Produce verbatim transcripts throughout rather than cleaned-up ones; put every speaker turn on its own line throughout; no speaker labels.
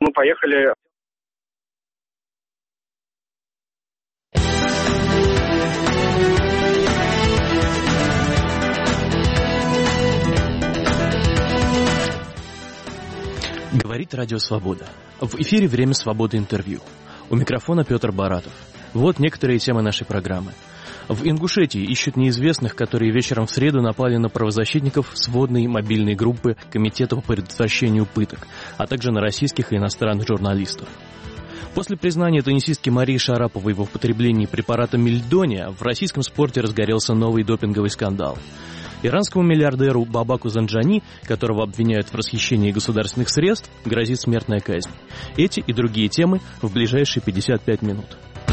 Мы поехали.
Говорит Радио Свобода. В эфире «Время свободы» интервью. У микрофона Петр Баратов. Вот некоторые темы нашей программы. В Ингушетии ищут неизвестных, которые вечером в среду напали на правозащитников сводной мобильной группы Комитета по предотвращению пыток, а также на российских и иностранных журналистов. После признания теннисистки Марии Шараповой в употреблении препарата мельдония в российском спорте разгорелся новый допинговый скандал. Иранскому миллиардеру Бабаку Занджани, которого обвиняют в расхищении государственных средств, грозит смертная казнь. Эти и другие темы в ближайшие пятьдесят пять минут.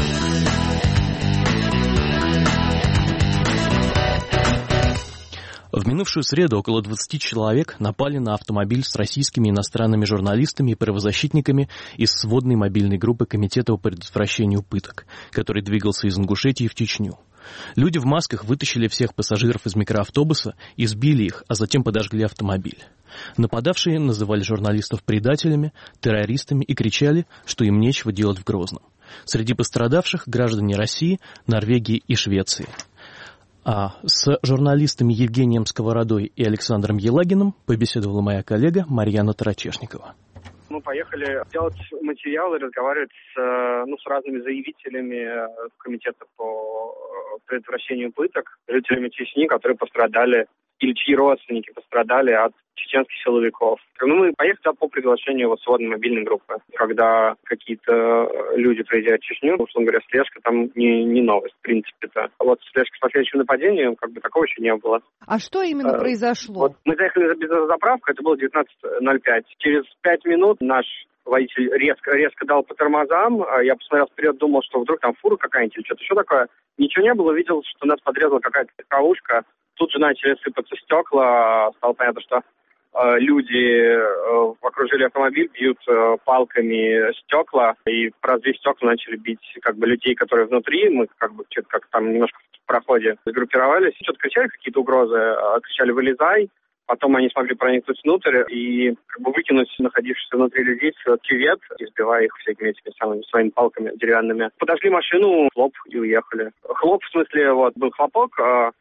В минувшую среду около двадцати человек напали на автомобиль с российскими иностранными журналистами и правозащитниками из сводной мобильной группы Комитета по предотвращению пыток, который двигался из Ингушетии в Чечню. Люди в масках вытащили всех пассажиров из микроавтобуса, избили их, а затем подожгли автомобиль. Нападавшие называли журналистов предателями, террористами и кричали, что им нечего делать в Грозном. Среди пострадавших граждане России, Норвегии и Швеции. А с журналистами Евгением Сковородой и Александром Елагиным побеседовала моя коллега Марьяна Тарачешникова.
Мы поехали делать материалы, разговаривать с, ну, с разными заявителями Комитета по предотвращению пыток, жителями Чечни, которые пострадали, или чьи родственники пострадали от чеченских силовиков. Ну, мы поехали по приглашению вот сводной мобильной группы. Когда какие-то люди приезжают в Чечню, условно говоря, слежка там не, не новость, в принципе-то. А вот слежка с последующим нападением, как бы такого еще не было.
А что именно а, произошло? Вот
мы заехали за бензозаправку, это было девятнадцать ноль пять. Через пять минут наш водитель резко, резко дал по тормозам. Я посмотрел вперед, думал, что вдруг там фура какая-нибудь или что-то еще такое. Ничего не было, видел, что нас подрезала какая-то легковушка. Тут же начали сыпаться стекла. Стало понятно, что э, люди э, окружили автомобиль, бьют э, палками стекла. И в разбив стекла начали бить как бы людей, которые внутри. Мы как бы что-то как там немножко в проходе сгруппировались. Что-то кричали, какие-то угрозы. Э, кричали «вылезай». Потом они смогли проникнуть внутрь и как бы выкинуть находившихся внутри людей в кювет, избивая их всякими этими самыми своими палками деревянными. Подожгли машину, хлоп, и уехали. Хлоп, в смысле, вот, был хлопок,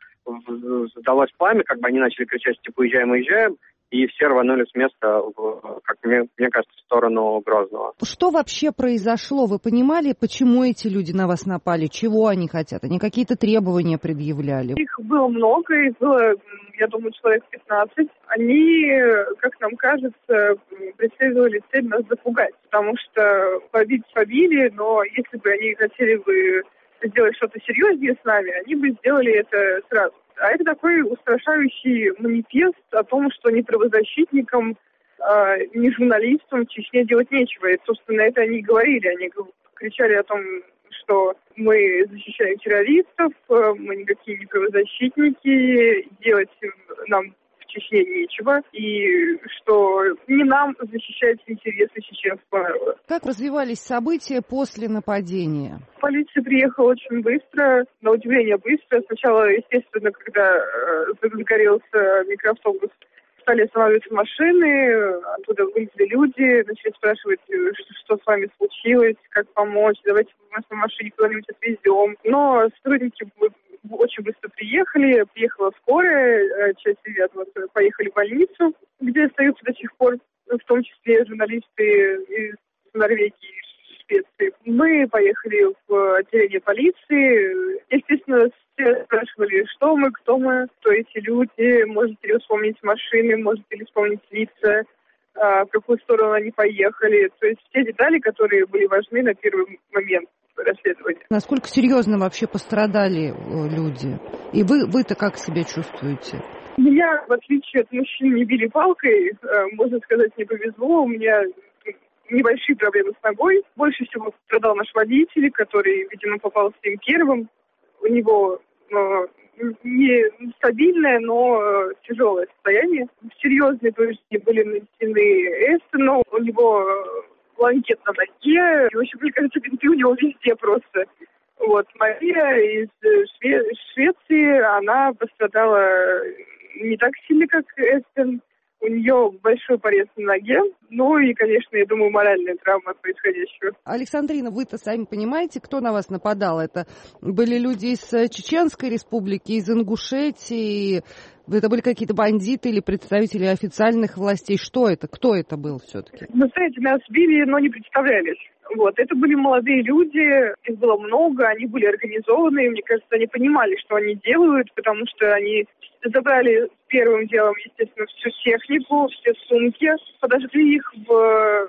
сдалось пламя, как бы они начали кричать, типа, уезжаем, уезжаем, и все рванули с места, в, как мне, мне кажется, в сторону Грозного.
Что вообще произошло? Вы понимали, почему эти люди на вас напали? Чего они хотят? Они какие-то требования предъявляли?
Их было много, их было, я думаю, человек пятнадцать. Они, как нам кажется, преследовали цель нас запугать, потому что побить побили, но если бы они хотели бы сделать что-то серьезнее с нами, они бы сделали это сразу. А это такой устрашающий манифест о том, что ни правозащитникам, э, ни журналистам в Чечне делать нечего. И, собственно, это они и говорили. Они кричали о том, что мы защищаем террористов, мы никакие не правозащитники, делать нам в Чечне нечего, и что не нам защищать интересы чеченского народа.
Как развивались события после нападения?
Полиция приехала очень быстро, на удивление быстро. Сначала, естественно, когда э, загорелся микроавтобус, стали останавливаться машины, оттуда вылезли люди, начали спрашивать, что, что с вами случилось, как помочь, давайте мы на машине куда-нибудь отвезем. Но сотрудники очень быстро приехали, приехала скорая, часть ребят вот, поехали в больницу, где остаются до сих пор, в том числе журналисты из Норвегии и Швеции. Мы поехали в отделение полиции. Естественно, все спрашивали, что мы, кто мы, кто эти люди, можете ли вспомнить машины, можете ли вспомнить лица, в какую сторону они поехали. То есть все детали, которые были важны на первый момент расследования.
Насколько серьезно вообще пострадали люди? И вы, вы-то как себя чувствуете?
Меня, в отличие от мужчин, не били палкой. Можно сказать, не повезло. У меня небольшие проблемы с ногой. Больше всего пострадал наш водитель, который, видимо, попался им первым. У него не стабильное, но тяжелое состояние. Серьезные повреждения были нанесены Эстону. У него ланкет на ноге. И, в общем, мне кажется, бинты у него везде просто. Вот. Мария из Шве- Швеции, она пострадала не так сильно, как Эстон. У нее большой порез на ноге, ну и, конечно, я думаю, моральная травма от происходящего.
Александрина, вы-то сами понимаете, кто на вас нападал? Это были люди из Чеченской республики, из Ингушетии? Это были какие-то бандиты или представители официальных властей? Что это? Кто это был все-таки?
Вы знаете, нас били, но не представлялись. Вот, это были молодые люди, их было много, они были организованы, мне кажется, они понимали, что они делают, потому что они забрали первым делом, естественно, всю технику, все сумки, подожгли их в э,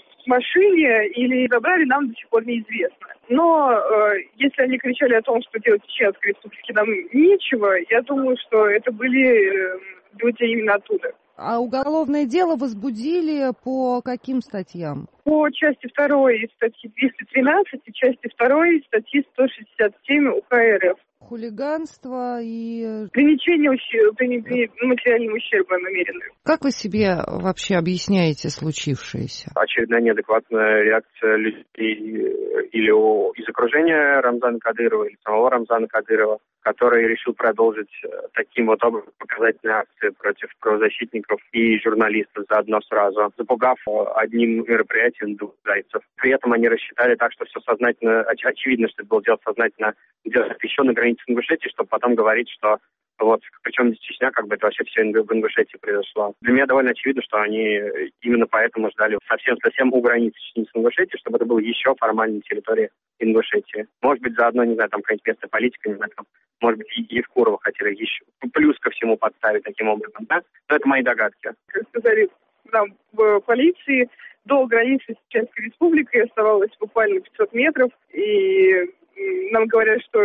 машине или забрали, нам до сих пор неизвестно. Но э, если они кричали о том, что делать в Чеченской республике нам нечего, я думаю, что это были э, люди именно оттуда.
А уголовное дело возбудили по каким статьям?
По части второй статьи двести тринадцать и части второй статьи сто шестьдесят семь УК РФ.
Хулиганство и...
Принесение ущерба, материального ущерба намеренного.
Как вы себе вообще объясняете случившееся?
Очередная неадекватная реакция людей или из окружения Рамзана Кадырова, или самого Рамзана Кадырова, который решил продолжить таким вот образом показательные акции против правозащитников и журналистов заодно сразу, запугав одним мероприятием двух зайцев. При этом они рассчитали так, что все сознательно, оч- очевидно, что это было делать сознательно, делать еще на границе Ингушетии, чтобы потом говорить, что вот, причем здесь Чечня, как бы это вообще все в Ингушетии произошло. Для меня довольно очевидно, что они именно поэтому ждали совсем-совсем у границы Чечни с Ингушетией, чтобы это было еще формальной территорией Ингушетии. Может быть, заодно, не знаю, там какая-нибудь местная политика, не знаю, там, может быть, и Евкурова хотели еще плюс ко всему подставить таким образом, да? Но это мои догадки.
Как сказали нам в полиции, до границы с Чеченской республикой оставалось буквально пятьсот метров, и нам говорят, что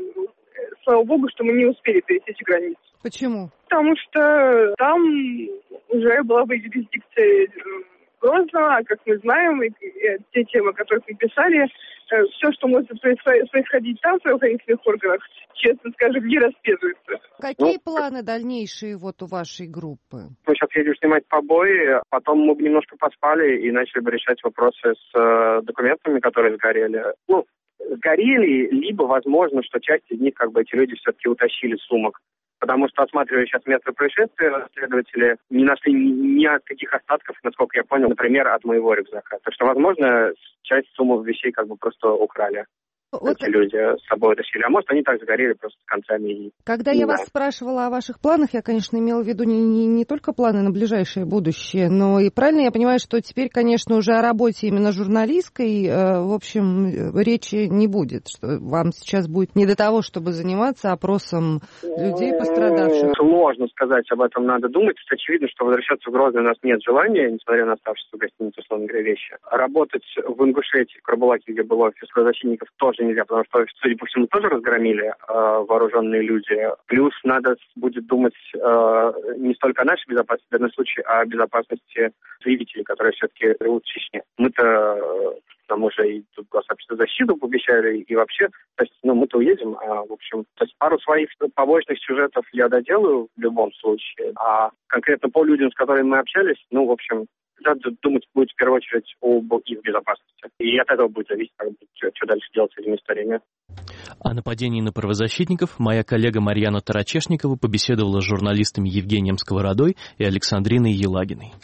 слава богу, что мы не успели пересечь границу.
Почему?
Потому что там уже была бы юрисдикция Грозного, а как мы знаем, и, и те темы, о которых мы писали, все, что может происходить там, в правоохранительных органах, честно скажем, не расследуется.
Какие ну, планы дальнейшие вот у вашей группы?
Мы сейчас едем снимать побои, потом мы бы немножко поспали и начали бы решать вопросы с э, документами, которые сгорели. Ну, сгорели, либо, возможно, что часть из них, как бы, эти люди все-таки утащили сумок. Потому что, осматривая сейчас место происшествия, следователи не нашли ни, ни каких остатков, насколько я понял, например, от моего рюкзака. Так что, возможно, часть сумок вещей как бы просто украли. Вот эти люди с собой тащили. А может, они так загорели просто с концами.
Когда я вас спрашивала о ваших планах, я, конечно, имела в виду не, не, не только планы на ближайшее будущее, но и правильно я понимаю, что теперь, конечно, уже о работе именно журналистской, э, в общем, речи не будет. Что вам сейчас будет не до того, чтобы заниматься опросом людей, пострадавших.
Сложно сказать, об этом надо думать. Очевидно, что возвращаться в Грозный у нас нет желания, несмотря на оставшиеся в гостинице, условно говоря, вещи. Работать в Ингушетии, в Карабулаке, где был офис правозащитников, тоже нельзя, потому что, судя по всему, тоже разгромили э, вооруженные люди. Плюс надо будет думать э, не столько о нашей безопасности, в данном случае, а о безопасности заявителей, которые все-таки живут в Чечне. Мы-то э, там уже и тут гособщественную защиту пообещали, и вообще, то есть, ну, мы-то уедем, а, в общем, то есть пару своих побочных сюжетов я доделаю в любом случае, а конкретно по людям, с которыми мы общались, ну, в общем, надо думать будет в первую очередь об их безопасности. И от этого будет зависеть, как, что, что дальше делать с этими историями.
О нападении на правозащитников моя коллега Марьяна Тарачешникова побеседовала с журналистами Евгением Сковородой и Александриной Елагиной.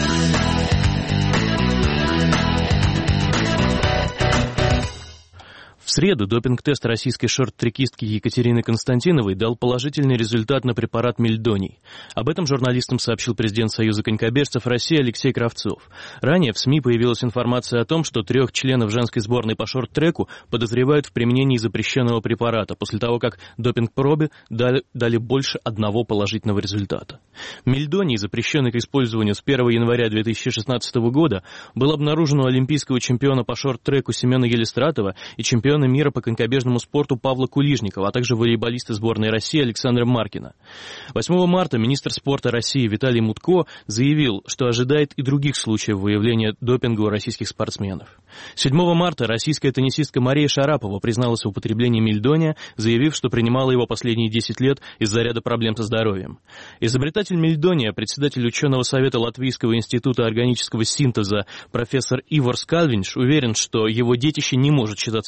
В среду допинг-тест российской шорт-трекистки Екатерины Константиновой дал положительный результат на препарат мельдоний. Об этом журналистам сообщил президент Союза конькобежцев России Алексей Кравцов. Ранее в СМИ появилась информация о том, что трех членов женской сборной по шорт-треку подозревают в применении запрещенного препарата, после того, как допинг-пробы дали, дали больше одного положительного результата. Мельдоний, запрещенный к использованию с первого января две тысячи шестнадцатого года, был обнаружен у олимпийского чемпиона по шорт-треку Семена Елистратова и чемпиона мира по конькобежному спорту Павла Кулижникова, а также волейболиста сборной России Александра Маркина. восьмого марта министр спорта России Виталий Мутко заявил, что ожидает и других случаев выявления допинга у российских спортсменов. седьмого марта российская теннисистка Мария Шарапова призналась в употреблении мельдония, заявив, что принимала его последние десять лет из-за ряда проблем со здоровьем. Изобретатель мельдония, председатель ученого совета Латвийского института органического синтеза профессор Ивар Скалвинш уверен, что его детище не может считаться допингом,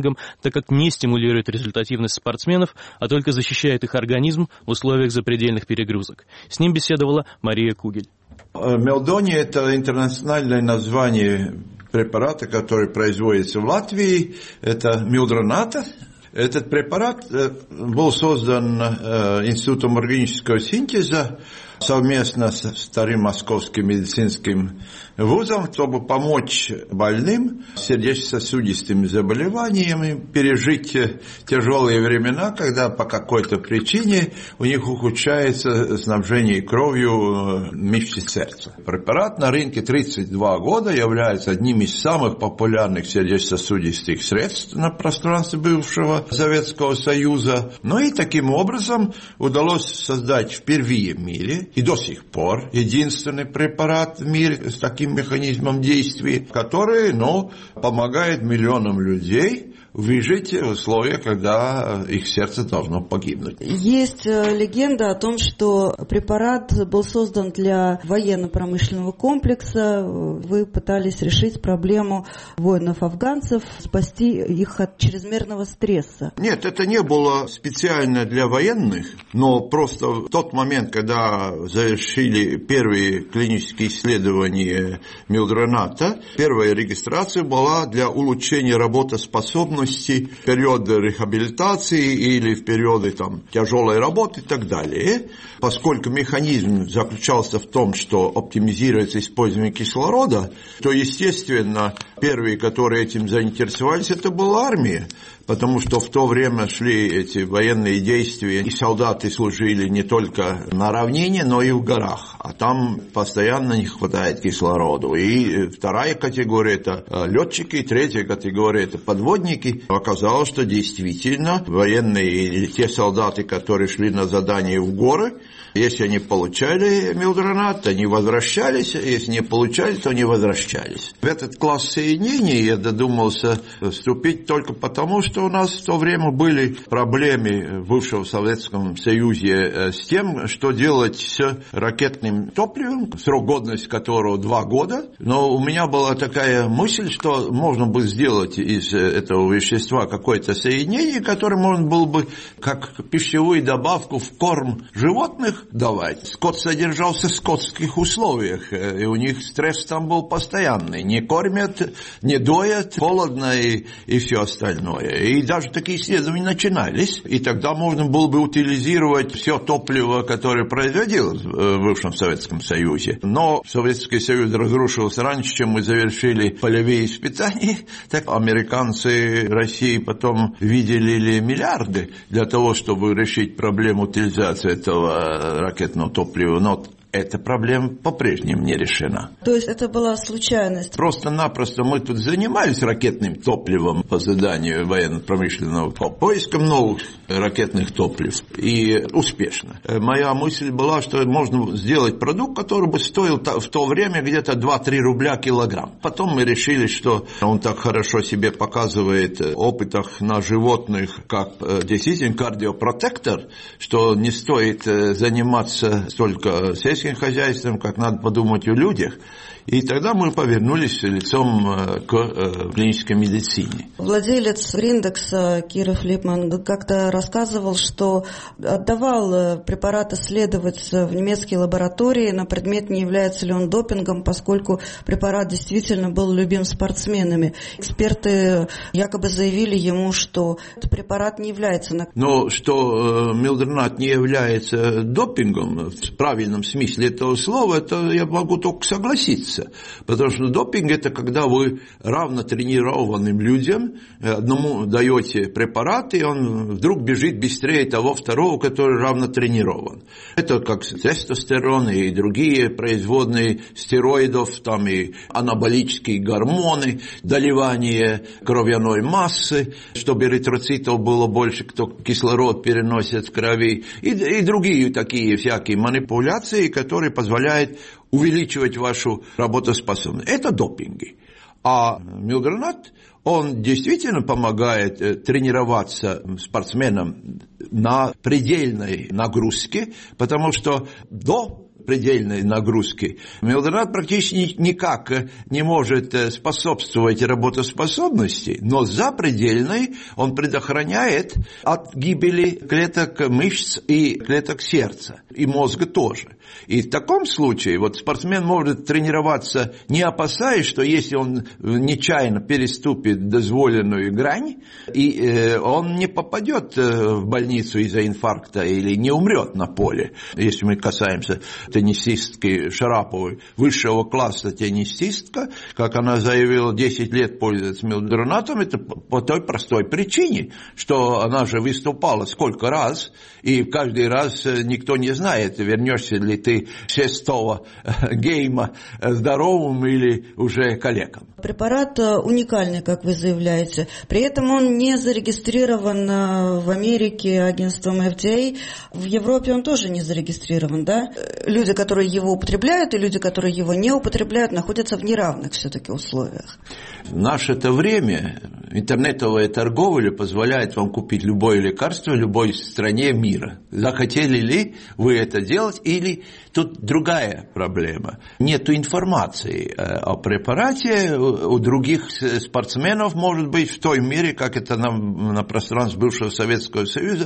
допингом, так как не стимулирует результативность спортсменов, а только защищает их организм в условиях запредельных перегрузок. С ним беседовала Мария Кугель.
Мелдони – это интернациональное название препарата, который производится в Латвии. Это милдроната. Этот препарат был создан Институтом органического синтеза совместно с Старым Московским медицинским вузом, чтобы помочь больным с сердечно-сосудистыми заболеваниями пережить тяжелые времена, когда по какой-то причине у них ухудшается снабжение кровью мышц сердца. Препарат на рынке тридцать два года, является одним из самых популярных сердечно-сосудистых средств на пространстве бывшего Советского Союза. Ну и таким образом удалось создать впервые в мире и до сих пор единственный препарат в мире с таким механизмом действия, который, ну, помогает миллионам людей выжить в условиях, когда их сердце должно погибнуть.
Есть легенда о том, что препарат был создан для военно-промышленного комплекса. Вы пытались решить проблему воинов-афганцев, спасти их от чрезмерного стресса.
Нет, это не было специально для военных, но просто в тот момент, когда завершили первые клинические исследования милдроната, первая регистрация была для улучшения работоспособности в периоды реабилитации или в периоды там, тяжелой работы и так далее. Поскольку механизм заключался в том, что оптимизируется использование кислорода, то, естественно, первые, которые этим заинтересовались, это была армия. Потому что в то время шли эти военные действия, и солдаты служили не только на равнине, но и в горах. А там постоянно не хватает кислорода. И вторая категория – это летчики, третья категория – это подводники. Оказалось, что действительно военные или те солдаты, которые шли на задание в горы, если они получали милдронат, они возвращались, если не получали, то не возвращались. В этот класс соединений я додумался вступить только потому, что у нас в то время были проблемы в бывшем Советском Союзе с тем, что делать с ракетным топливом, срок годности которого два года. Но у меня была такая мысль, что можно бы сделать из этого вещества какое-то соединение, которое можно было бы как пищевую добавку в корм животных давать. Скот содержался в скотских условиях, и у них стресс там был постоянный. Не кормят, не доят, холодно и, и все остальное. И даже такие исследования начинались, и тогда можно было бы утилизировать все топливо, которое производилось в бывшем Советском Союзе. Но Советский Союз разрушился раньше, чем мы завершили полевые испытания. Так американцы России потом выделили миллиарды для того, чтобы решить проблему утилизации этого ракетного топлива, но эта проблема по-прежнему не решена.
То есть это была случайность?
Просто-напросто мы тут занимались ракетным топливом по заданию военно-промышленного по поискам новых ракетных топлив, и успешно. Моя мысль была, что можно сделать продукт, который бы стоил в то время где-то два-три рубля килограмм. Потом мы решили, что он так хорошо себе показывает в опытах на животных, как действительно кардиопротектор, что не стоит заниматься столько сельским хозяйством, как надо подумать о людях. И тогда мы повернулись лицом к клинической медицине.
Владелец Гриндекса Кира Флипман как-то рассказывал, что отдавал препарат исследовать в немецкие лаборатории на предмет, не является ли он допингом, поскольку препарат действительно был любим спортсменами. Эксперты якобы заявили ему, что этот препарат не является...
Но что милдронат не является допингом в правильном смысле этого слова, это я могу только согласиться. Потому что допинг – это когда вы равно тренированным людям одному даете препарат, и он вдруг бежит быстрее того второго, который равно тренирован. Это как тестостерон и другие производные стероидов, там и анаболические гормоны, доливание кровяной массы, чтобы эритроцитов было больше, кто кислород переносит в крови, и, и другие такие всякие манипуляции, которые позволяют увеличивать вашу работоспособность. Это допинги. А милдронат, он действительно помогает тренироваться спортсменам на предельной нагрузке, потому что до предельной нагрузки, Милдронат практически никак не может способствовать работоспособности, но за предельной он предохраняет от гибели клеток мышц и клеток сердца, и мозга тоже. И в таком случае вот спортсмен может тренироваться, не опасаясь, что если он нечаянно переступит дозволенную грань, и э, он не попадет в больницу из-за инфаркта или не умрет на поле. Если мы касаемся теннисистки Шараповой, высшего класса теннисистка, как она заявила, десять лет пользуется милдронатом, это по той простой причине, что она же выступала сколько раз, и каждый раз никто не знает, вернешься ли ты шестого гейма здоровым или уже калеком.
Препарат уникальный, как вы заявляете. При этом он не зарегистрирован в Америке агентством эф ди эй. В Европе он тоже не зарегистрирован, да? Люди, которые его употребляют, и люди, которые его не употребляют, находятся в неравных все-таки условиях.
В наше-то время интернетовая торговля позволяет вам купить любое лекарство в любой стране мира. Захотели ли вы это делать, или тут другая проблема. Нету информации о препарате у других спортсменов, может быть, в той мере, как это на, на пространстве бывшего Советского Союза,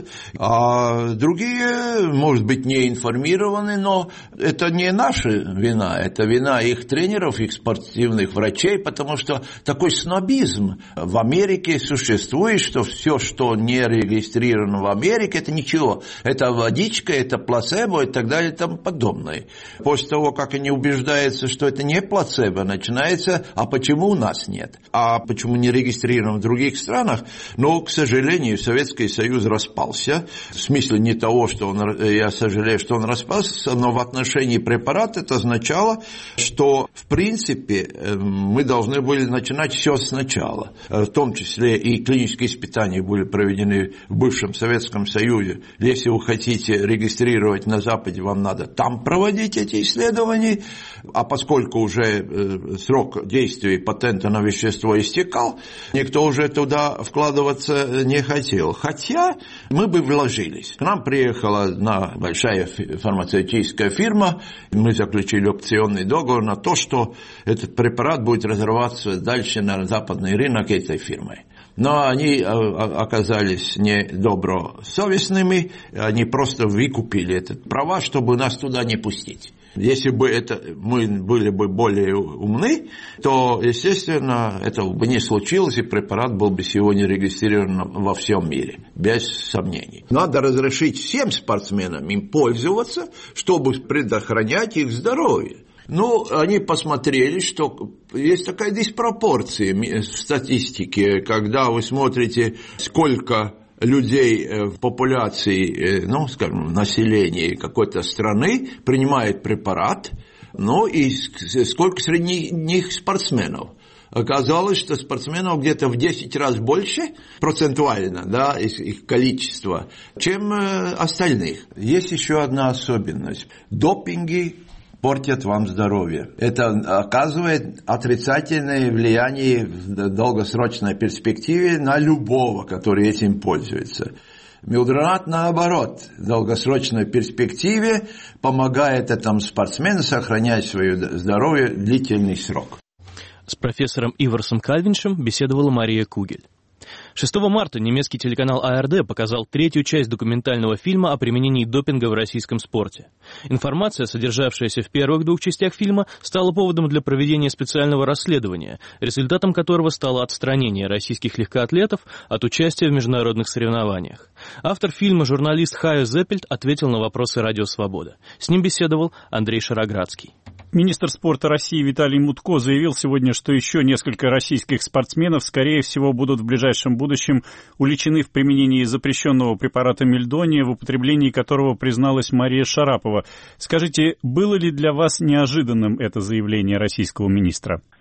а другие, может быть, не информированы, но это не наша вина, это вина их тренеров, их спортивных врачей, потому что такой снобизм в Америке существует, что все, что не регистрировано в Америке, это ничего, это водичка, это плацебо и так далее и тому подобное. После того, как они убеждаются, что это не плацебо, начинается, а почему у нас нет? А почему не регистрировано в других странах? Но, к сожалению, Советский Союз распался. В смысле не того, что он, я сожалею, что он распался, но в отношении препарата это означало, что, в принципе, мы должны были начинать все сначала. В том числе и клинические испытания были проведены в бывшем Советском Союзе. Если вы хотите регистрировать на Западе, вам надо там проводить эти исследования, а поскольку уже срок действия патента на вещество истекал, никто уже туда вкладываться не хотел. Хотя мы бы вложились. К нам приехала одна большая фармацевтическая фирма, мы заключили опционный договор на то, что этот препарат будет разрываться дальше на западный рынок этой фирмой. Но они оказались недобросовестными, они просто выкупили этот права, чтобы нас туда не пустить. Если бы это, мы были бы более умны, то, естественно, этого бы не случилось, и препарат был бы сегодня регистрирован во всем мире, без сомнений. Надо разрешить всем спортсменам им пользоваться, чтобы предохранять их здоровье. Ну, они посмотрели, что есть такая диспропорция в статистике, когда вы смотрите, сколько людей в популяции, ну, скажем, населения какой-то страны принимает препарат, ну, и сколько среди них спортсменов. Оказалось, что спортсменов где-то в десять раз больше процентуально, да, их, их количество, чем остальных. Есть еще одна особенность. Допинги портят вам здоровье. Это оказывает отрицательное влияние в долгосрочной перспективе на любого, который этим пользуется. Милдронат, наоборот, в долгосрочной перспективе помогает этому спортсмену сохранять свое здоровье длительный срок.
С профессором Иверсом Кальвиншем беседовала Мария Кугель. шестого марта немецкий телеканал а эр дэ показал третью часть документального фильма о применении допинга в российском спорте. Информация, содержавшаяся в первых двух частях фильма, стала поводом для проведения специального расследования, результатом которого стало отстранение российских легкоатлетов от участия в международных соревнованиях. Автор фильма, журналист Хайо Зеппельд, ответил на вопросы «Радио Свобода». С ним беседовал Андрей Шароградский.
Министр спорта России Виталий Мутко заявил сегодня, что еще несколько российских спортсменов, скорее всего, будут в ближайшем будущем уличены в применении запрещенного препарата мельдония, в употреблении которого призналась Мария Шарапова. Скажите, было ли для вас неожиданным это заявление российского министра?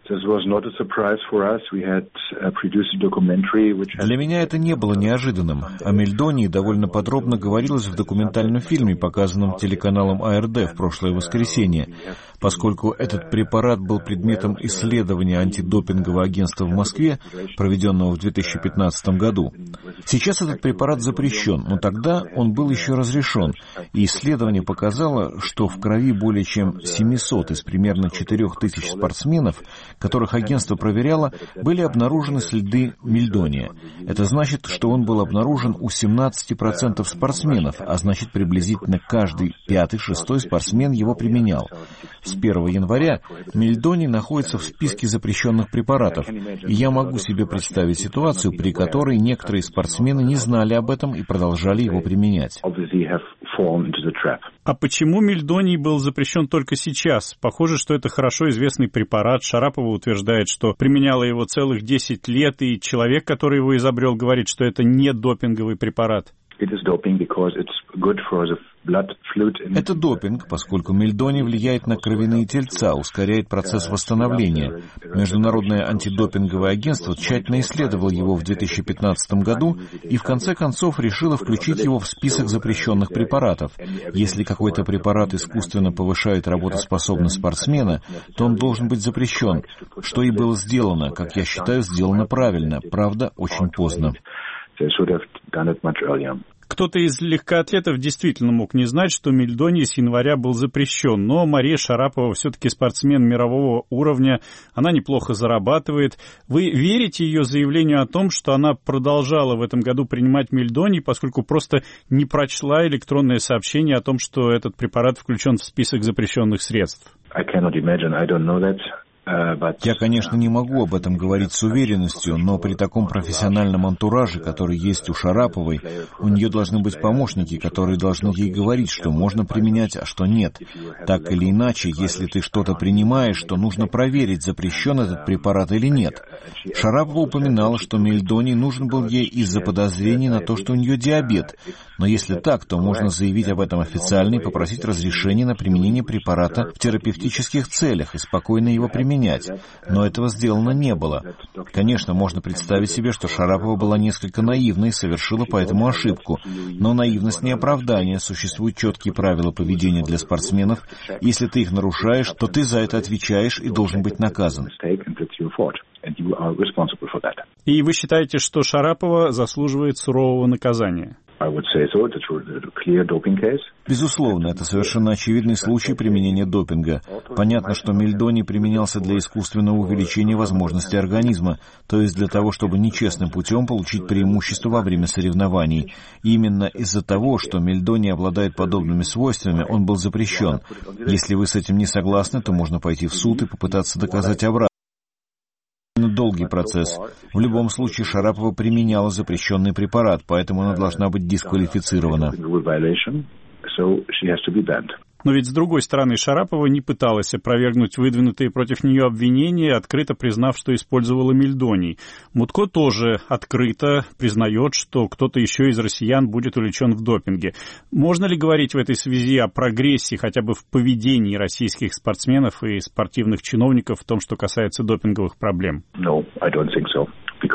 Для
меня это не было неожиданным. О мельдонии довольно подробно говорилось в документальном фильме, показанном телеканалом А Эр Дэ в прошлое воскресенье. Поскольку этот препарат был предметом исследования антидопингового агентства в Москве, проведенного в две тысячи пятнадцатом году. Сейчас этот препарат запрещен, но тогда он был еще разрешен, и исследование показало, что в крови более чем семьсот из примерно четырех тысяч спортсменов, которых агентство проверяло, были обнаружены следы мельдония. Это значит, что он был обнаружен у семнадцати процентов спортсменов, а значит, приблизительно каждый пятый-шестой спортсмен его применял. С первого января мельдоний находится в списке запрещенных препаратов, и я могу себе представить ситуацию, при которой некоторые спортсмены не знали об этом и продолжали его применять.
А почему мельдоний был запрещен только сейчас? Похоже, что это хорошо известный препарат. Шарапова утверждает, что применяла его целых десять лет, и человек, который его изобрел, говорит, что это не допинговый препарат.
Это допинг, поскольку мельдоний влияет на кровяные тельца, ускоряет процесс восстановления. Международное антидопинговое агентство тщательно исследовало его в две тысячи пятнадцатом году и в конце концов решило включить его в список запрещенных препаратов. Если какой-то препарат искусственно повышает работоспособность спортсмена, то он должен быть запрещен, что и было сделано, как я считаю, сделано правильно, правда, очень поздно.
Кто-то из легкоатлетов действительно мог не знать, что мельдоний с января был запрещен, но Мария Шарапова все-таки спортсмен мирового уровня, она неплохо зарабатывает. Вы верите ее заявлению о том, что она продолжала в этом году принимать мельдоний, поскольку просто не прочла электронное сообщение о том, что этот препарат включен в список запрещенных средств?
Я, конечно, не могу об этом говорить с уверенностью, но при таком профессиональном антураже, который есть у Шараповой, у нее должны быть помощники, которые должны ей говорить, что можно применять, а что нет. Так или иначе, если ты что-то принимаешь, то нужно проверить, запрещен этот препарат или нет. Шарапова упоминала, что мельдоний нужен был ей из-за подозрений на то, что у нее диабет. Но если так, то можно заявить об этом официально и попросить разрешения на применение препарата в терапевтических целях и спокойно его применять. Но этого сделано не было. Конечно, можно представить себе, что Шарапова была несколько наивной и совершила поэтому ошибку. Но наивность не оправдание. Существуют четкие правила поведения для спортсменов. Если ты их нарушаешь, то ты за это отвечаешь и должен быть наказан.
И вы считаете, что Шарапова заслуживает сурового наказания?
Безусловно, это совершенно очевидный случай применения допинга. Понятно, что мельдоний применялся для искусственного увеличения возможностей организма, то есть для того, чтобы нечестным путем получить преимущество во время соревнований. И именно из-за того, что мельдоний обладает подобными свойствами, он был запрещен. Если вы с этим не согласны, то можно пойти в суд и попытаться доказать обратно. Долгий процесс. В любом случае Шарапова применяла запрещенный препарат, поэтому она должна быть дисквалифицирована.
Но ведь, с другой стороны, Шарапова не пыталась опровергнуть выдвинутые против нее обвинения, открыто признав, что использовала мельдоний. Мутко тоже открыто признает, что кто-то еще из россиян будет увлечен в допинге. Можно ли говорить в этой связи о прогрессе хотя бы в поведении российских спортсменов и спортивных чиновников в том, что касается допинговых проблем?
No, I don't think so.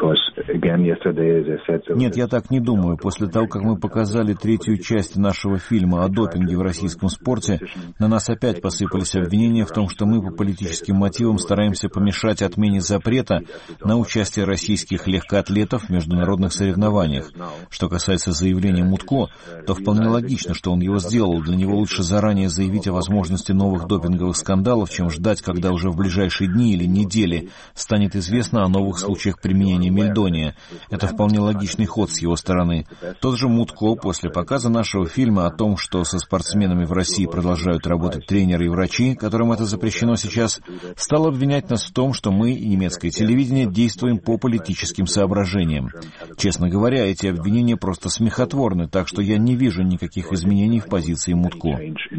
Нет, я так не думаю. После того, как мы показали третью часть нашего фильма о допинге в российском спорте, на нас опять посыпались обвинения в том, что мы по политическим мотивам стараемся помешать отмене запрета на участие российских легкоатлетов в международных соревнованиях. Что касается заявления Мутко, то вполне логично, что он его сделал. Для него лучше заранее заявить о возможности новых допинговых скандалов, чем ждать, когда уже в ближайшие дни или недели станет известно о новых случаях применения мельдония. Это вполне логичный ход с его стороны. Тот же Мутко после показа нашего фильма о том, что со спортсменами в России продолжают работать тренеры и врачи, которым это запрещено сейчас, стал обвинять нас в том, что мы и немецкое телевидение действуем по политическим соображениям. Честно говоря, эти обвинения просто смехотворны, так что я не вижу никаких изменений в позиции Мутко.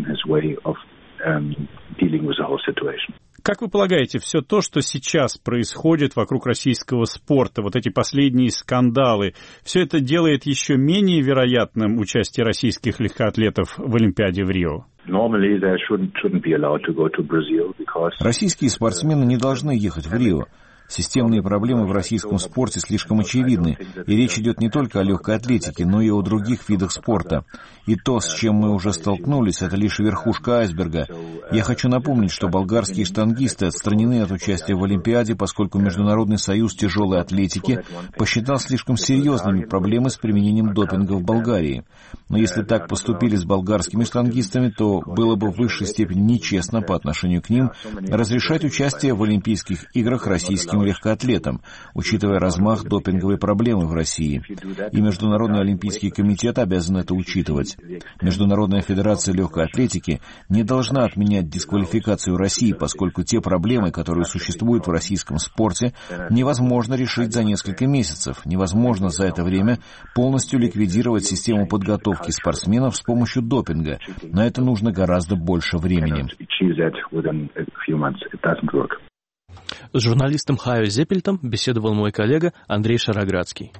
Как вы полагаете, все то, что сейчас происходит вокруг российского спорта, вот эти последние скандалы, все это делает еще менее вероятным участие российских легкоатлетов в Олимпиаде в Рио?
Российские спортсмены не должны ехать в Рио. Системные проблемы в российском спорте слишком очевидны, и речь идет не только о легкой атлетике, но и о других видах спорта. И то, с чем мы уже столкнулись, это лишь верхушка айсберга. Я хочу напомнить, что болгарские штангисты отстранены от участия в Олимпиаде, поскольку Международный союз тяжелой атлетики посчитал слишком серьезными проблемы с применением допинга в Болгарии. Но если так поступили с болгарскими штангистами, то было бы в высшей степени нечестно по отношению к ним разрешать участие в Олимпийских играх российским легкоатлетам, учитывая размах допинговой проблемы в России. И Международный олимпийский комитет обязан это учитывать. Международная федерация легкой атлетики не должна отменять дисквалификацию России, поскольку те проблемы, которые существуют в российском спорте, невозможно решить за несколько месяцев. Невозможно за это время полностью ликвидировать систему подготовки спортсменов с помощью допинга. На это нужно гораздо больше времени.
С журналистом Хайо Зеппельтом беседовал мой коллега Андрей Шароградский.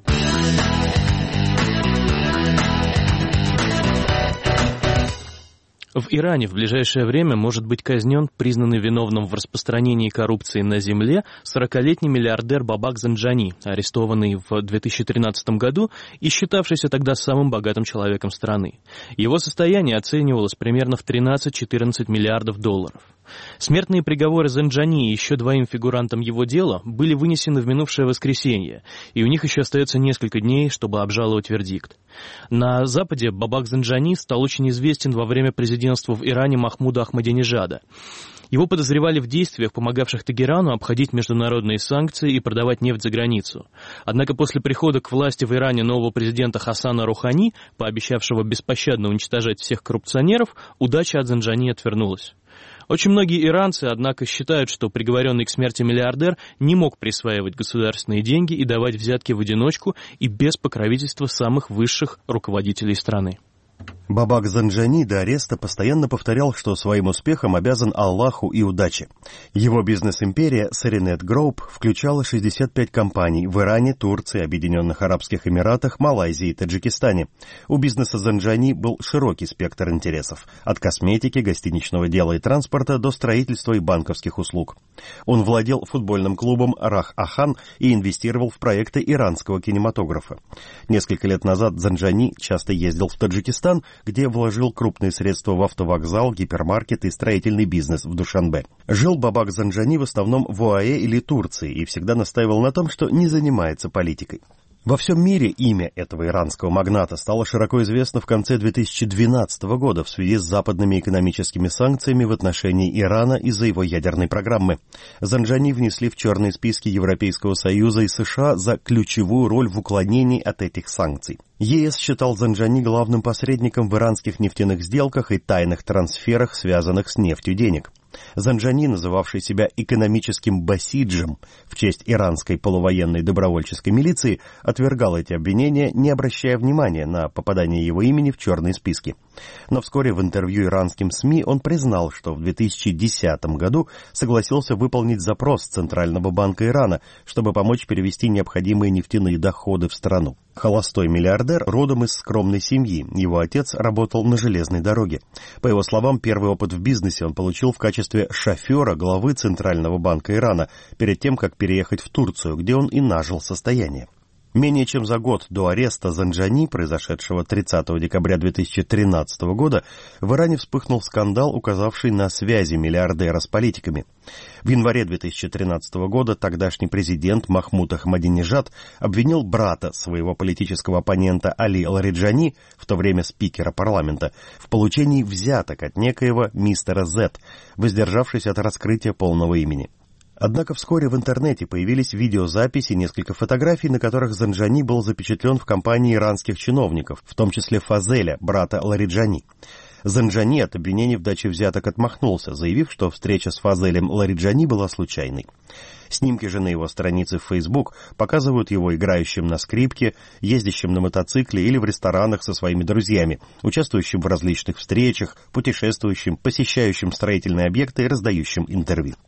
В Иране в ближайшее время может быть казнен признанный виновным в распространении коррупции на земле сорокалетний миллиардер Бабак Занджани, арестованный в две тысячи тринадцатом году и считавшийся тогда самым богатым человеком страны. Его состояние оценивалось примерно в тринадцать-четырнадцать миллиардов долларов. Смертные приговоры Занджани и еще двоим фигурантам его дела были вынесены в минувшее воскресенье, и у них еще остается несколько дней, чтобы обжаловать вердикт. На Западе Бабак Занджани стал очень известен во время президентства в Иране Махмуда Ахмадинежада. Его подозревали в действиях, помогавших Тегерану обходить международные санкции и продавать нефть за границу. Однако после прихода к власти в Иране нового президента Хасана Рухани, пообещавшего беспощадно уничтожать всех коррупционеров, удача от Занджани отвернулась. Очень многие иранцы, однако, считают, что приговоренный к смерти миллиардер не мог присваивать государственные деньги и давать взятки в одиночку и без покровительства самых высших руководителей страны.
Бабак Занджани до ареста постоянно повторял, что своим успехом обязан Аллаху и удаче. Его бизнес-империя Serenet Group включала шестьдесят пять компаний в Иране, Турции, Объединенных Арабских Эмиратах, Малайзии и Таджикистане. У бизнеса Занджани был широкий спектр интересов – от косметики, гостиничного дела и транспорта до строительства и банковских услуг. Он владел футбольным клубом Рах-Ахан и инвестировал в проекты иранского кинематографа. Несколько лет назад Занджани часто ездил в Таджикистан, где вложил крупные средства в автовокзал, гипермаркет и строительный бизнес в Душанбе. Жил Бабак Занджани в основном в ОАЭ или Турции и всегда настаивал на том, что не занимается политикой. Во всем мире имя этого иранского магната стало широко известно в конце две тысячи двенадцатого года в связи с западными экономическими санкциями в отношении Ирана из-за его ядерной программы. Занджани внесли в черные списки Европейского Союза и США за ключевую роль в уклонении от этих санкций. ЕС считал Занджани главным посредником в иранских нефтяных сделках и тайных трансферах, связанных с нефтью денег. Занджани, называвший себя экономическим басиджем в честь иранской полувоенной добровольческой милиции, отвергал эти обвинения, не обращая внимания на попадание его имени в черные списки. Но вскоре в интервью иранским СМИ он признал, что в две тысячи десятом году согласился выполнить запрос Центрального банка Ирана, чтобы помочь перевести необходимые нефтяные доходы в страну. Холостой миллиардер родом из скромной семьи. Его отец работал на железной дороге. По его словам, первый опыт в бизнесе он получил в качестве шофера главы Центрального банка Ирана, перед тем, как переехать в Турцию, где он и нажил состояние. Менее чем за год до ареста Занджани, произошедшего тридцатого декабря две тысячи тринадцатого года, в Иране вспыхнул скандал, указавший на связи миллиардера с политиками. В январе две тысячи тринадцатого года тогдашний президент Махмуд Ахмадинежад обвинил брата своего политического оппонента Али Лариджани, в то время спикера парламента, в получении взяток от некоего мистера Зет, воздержавшись от раскрытия полного имени. Однако вскоре в интернете появились видеозаписи и несколько фотографий, на которых Занджани был запечатлен в компании иранских чиновников, в том числе Фазеля, брата Лариджани. Занджани от обвинений в даче взяток отмахнулся, заявив, что встреча с Фазелем Лариджани была случайной. Снимки же на его странице в Facebook показывают его играющим на скрипке, ездящим на мотоцикле или в ресторанах со своими друзьями, участвующим в различных встречах, путешествующим, посещающим строительные объекты и раздающим интервью.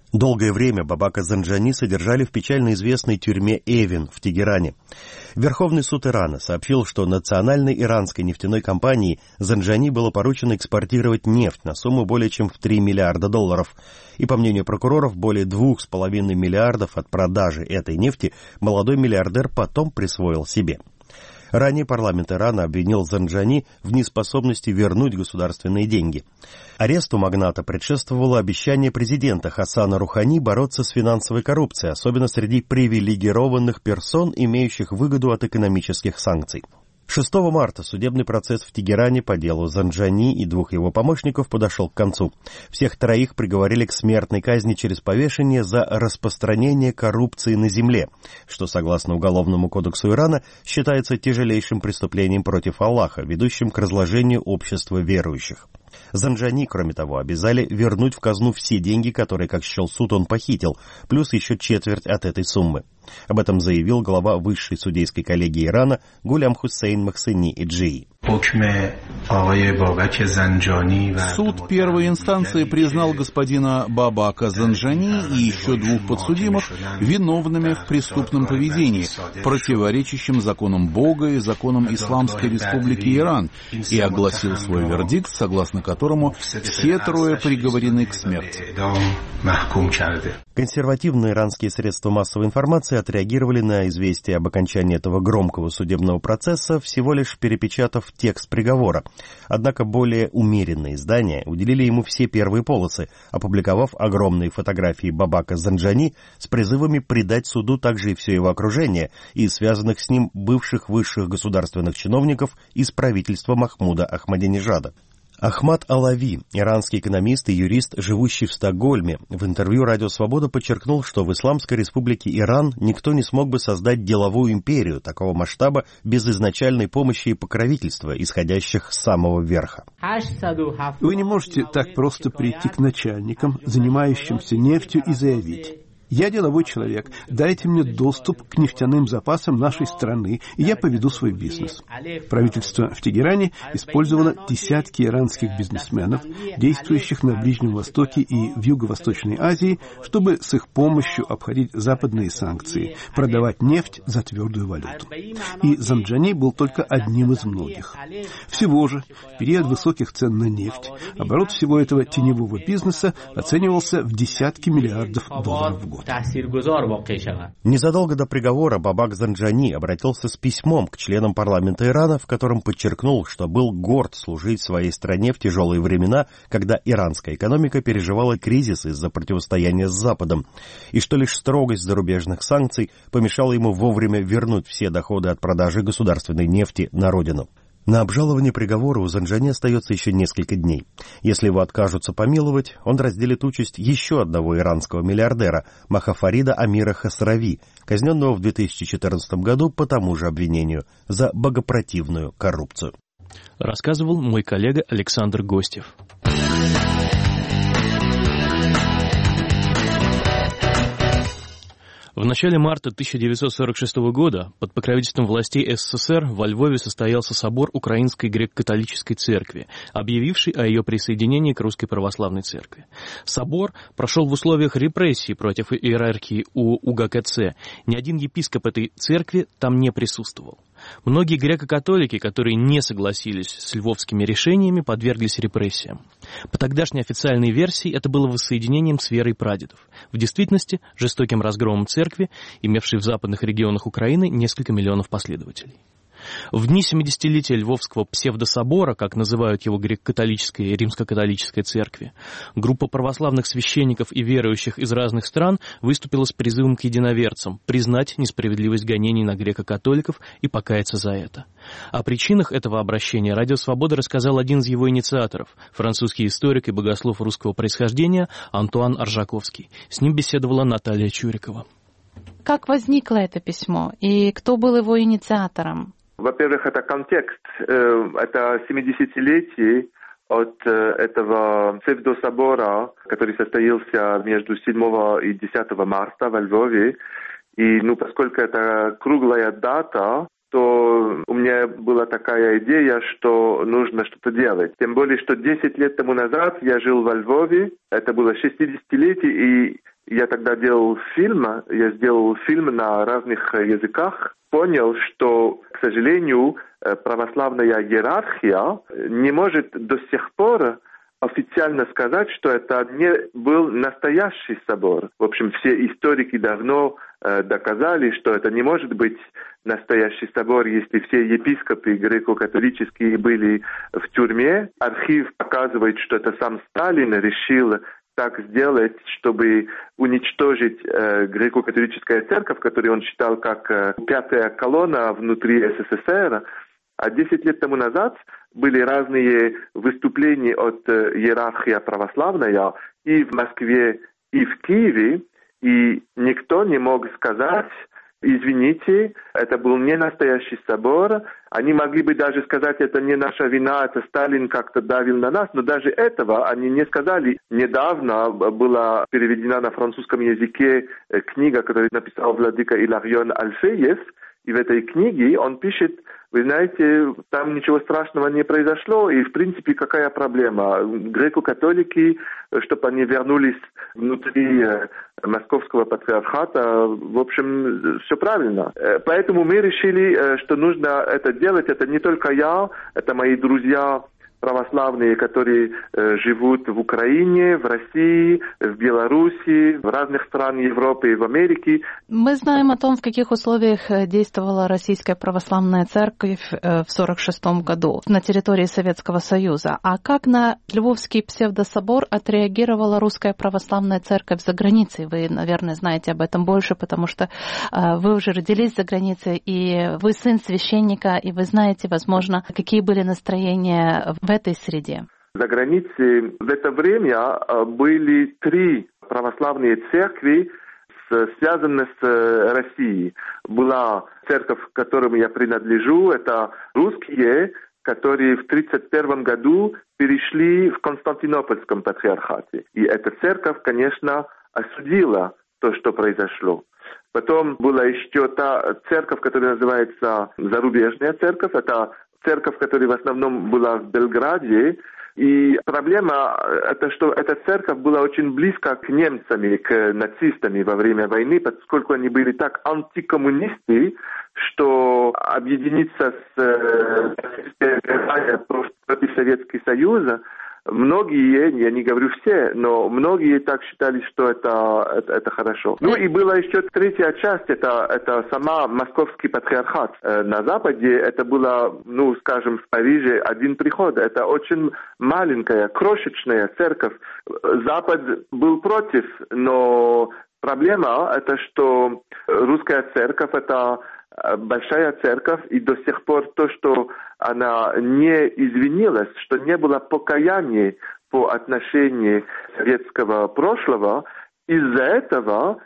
Долгое время Бабака Занджани содержали в печально известной тюрьме Эвин в Тегеране. Верховный суд Ирана сообщил, что национальной иранской нефтяной компании Занджани было поручено экспортировать нефть на сумму более чем в три миллиарда долларов. И, по мнению прокуроров, более двух с половиной миллиардов от продажи этой нефти молодой миллиардер потом присвоил себе. Ранее парламент Ирана обвинил Занджани в неспособности вернуть государственные деньги. Аресту магната предшествовало обещание президента Хасана Рухани бороться с финансовой коррупцией, особенно среди привилегированных персон, имеющих выгоду от экономических санкций. шестого марта судебный процесс в Тегеране по делу Занджани и двух его помощников подошел к концу. Всех троих приговорили к смертной казни через повешение за распространение коррупции на земле, что, согласно Уголовному кодексу Ирана, считается тяжелейшим преступлением против Аллаха, ведущим к разложению общества верующих. Занджани, кроме того, обязали вернуть в казну все деньги, которые, как счел суд, он похитил, плюс еще четверть от этой суммы. Об этом заявил глава высшей судейской коллегии Ирана Гулям Хусейн Махсини Иджии.
Суд первой инстанции признал господина Бабака Занджани и еще двух подсудимых виновными в преступном поведении, противоречащем законам Бога и законам Исламской Республики Иран, и огласил свой вердикт, согласно которому все трое приговорены к смерти.
Консервативные иранские средства массовой информации отреагировали на известие об окончании этого громкого судебного процесса, всего лишь перепечатав текст приговора. Однако более умеренные издания уделили ему все первые полосы, опубликовав огромные фотографии Бабака Занджани с призывами предать суду также и все его окружение и связанных с ним бывших высших государственных чиновников из правительства Махмуда Ахмадинежада. Ахмад Алави, иранский экономист и юрист, живущий в Стокгольме, в интервью «Радио Свобода» подчеркнул, что в Исламской Республике Иран никто не смог бы создать деловую империю такого масштаба без изначальной помощи и покровительства, исходящих с самого верха.
Вы не можете так просто прийти к начальникам, занимающимся нефтью, и заявить: «Я деловой человек, дайте мне доступ к нефтяным запасам нашей страны, и я поведу свой бизнес». Правительство в Тегеране использовало десятки иранских бизнесменов, действующих на Ближнем Востоке и в Юго-Восточной Азии, чтобы с их помощью обходить западные санкции, продавать нефть за твердую валюту. И Занджани был только одним из многих. Всего же, в период высоких цен на нефть, оборот всего этого теневого бизнеса оценивался в десятки миллиардов долларов в год.
Незадолго до приговора Бабак Занджани обратился с письмом к членам парламента Ирана, в котором подчеркнул, что был горд служить своей стране в тяжелые времена, когда иранская экономика переживала кризис из-за противостояния с Западом, и что лишь строгость зарубежных санкций помешала ему вовремя вернуть все доходы от продажи государственной нефти на родину. На обжалование приговора у Занджани остается еще несколько дней. Если его откажутся помиловать, он разделит участь еще одного иранского миллиардера, Махафарида Амира Хасрави, казненного в две тысячи четырнадцатом году по тому же обвинению за богопротивную коррупцию.
Рассказывал мой коллега Александр Гостев. В начале марта тысяча девятьсот сорок шестого года под покровительством властей СССР во Львове состоялся собор Украинской греко-католической церкви, объявивший о ее присоединении к Русской Православной Церкви. Собор прошел в условиях репрессий против иерархии у УГКЦ. Ни один епископ этой церкви там не присутствовал. Многие греко-католики, которые не согласились с львовскими решениями, подверглись репрессиям. По тогдашней официальной версии это было воссоединением с верой прадедов. В действительности жестоким разгромом церкви, имевшей в западных регионах Украины несколько миллионов последователей. В дни семидесятилетия Львовского псевдособора, как называют его греко-католической и римско-католической церкви, группа православных священников и верующих из разных стран выступила с призывом к единоверцам признать несправедливость гонений на греко-католиков и покаяться за это. О причинах этого обращения «Радио Свобода» рассказал один из его инициаторов, французский историк и богослов русского происхождения Антуан Аржаковский. С ним беседовала Наталья Чурикова.
Как возникло это письмо и кто был его инициатором?
Во-первых, это контекст. Это семидесятилетие от этого псевдособора, который состоялся между седьмого и десятого марта во Львове. И ну, поскольку это круглая дата, то у меня была такая идея, что нужно что-то делать. Тем более, что десять лет тому назад я жил во Львове, это было шестидесятилетие, и я тогда делал фильм, я сделал фильм на разных языках, понял, что, к сожалению, православная иерархия не может до сих пор официально сказать, что это не был настоящий собор. В общем, все историки давно э, доказали, что это не может быть настоящий собор, если все епископы греко-католические были в тюрьме. Архив показывает, что это сам Сталин решил так сделать, чтобы уничтожить э, греко-католическую церковь, которую он считал как э, пятая колонна внутри СССР. А десять лет тому назад были разные выступления от э, иерархии православная и в Москве, и в Киеве, и никто не мог сказать: извините, это был не настоящий собор. Они могли бы даже сказать: это не наша вина, это Сталин как-то давил на нас, но даже этого они не сказали. Недавно была переведена на французском языке книга, которую написал владыка Иларион Алфеев, и в этой книге он пишет: вы знаете, там ничего страшного не произошло, и в принципе какая проблема? Греко-католики, чтобы они вернулись внутри московского патриархата, в общем, все правильно. Поэтому мы решили, что нужно это делать. Это не только я, это мои друзья православные, которые э, живут в Украине, в России, в Беларуси, в разных странах Европы и в Америке.
Мы знаем о том, в каких условиях действовала Российская Православная Церковь в сорок шестом году на территории Советского Союза. А как на Львовский псевдособор отреагировала Русская Православная Церковь за границей? Вы, наверное, знаете об этом больше, потому что э, вы уже родились за границей, и вы сын священника, и вы знаете, возможно, какие были настроения в этой среде.
За границей в это время были три православные церкви, связанные с Россией. Была церковь, к которой я принадлежу, это русские, которые в тридцать первом году перешли в Константинопольском патриархате. И эта церковь, конечно, осудила то, что произошло. Потом была еще та церковь, которая называется зарубежная церковь. Это церковь, которая в основном была в Белграде. И проблема это, что эта церковь была очень близко к немцам, к нацистам во время войны, поскольку они были так антикоммунисты, что объединиться с э, против Советского Союза, многие, я не говорю все, но многие так считали, что это, это, это хорошо. Ну и была еще третья часть, это, это сама Московский патриархат. На Западе это было, ну, скажем, в Париже один приход. Это очень маленькая, крошечная церковь. Запад был против, но проблема это, что русская церковь это большая церковь, и до сих пор то, что она не извинилась, что не было покаяния по отношению советского прошлого, из-за этого